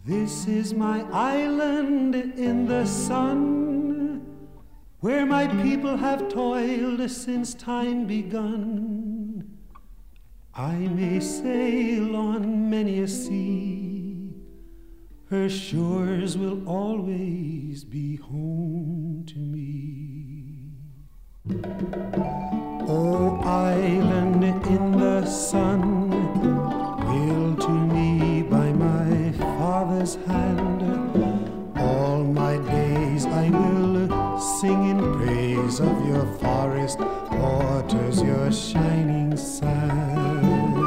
This is my island in the sun, where my people have toiled since time begun. I may sail on many a sea, her shores will always be home to me. Oh, island in the sun, willed to me by my father's hand, all my days I will sing in praise of your forest waters, your shining sand.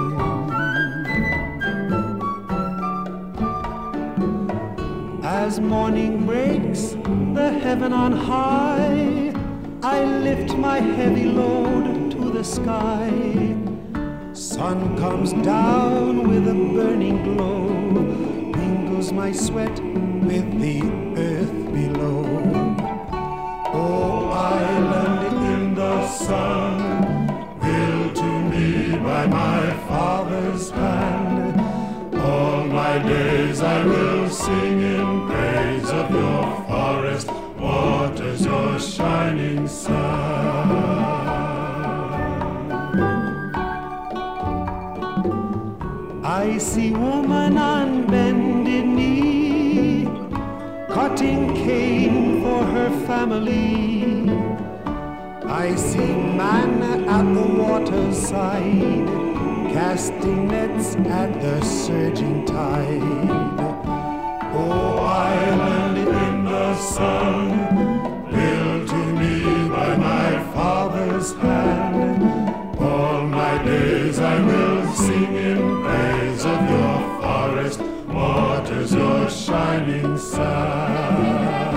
As morning breaks the heaven on high, I lift my heavy load to the sky. Sun comes down with a burning glow, mingles my sweat with the earth below. Oh, island in the sun, willed to me by my father's hand, all my days I will sing in praise of your forest waters, your shining sun. I see woman on bended knee, cutting cane for her family. I see man at the water's side, casting nets at the surging tide. Oh, island in the sun, willed to me by my father's hand, all my days I will sing in praise of your forest waters, your shining sun.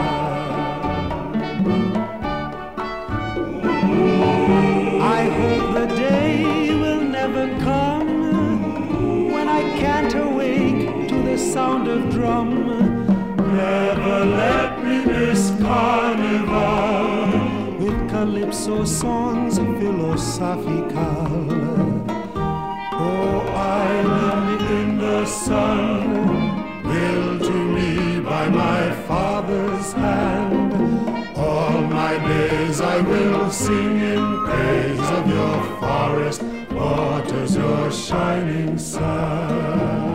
I hope the day will never come when I can't awake to the sound of drum. Never let me miss carnival with calypso songs philosophical. Oh, island in the sun, willed to me by my father's hand, all my days I will sing in praise of your forest waters, your shining sun.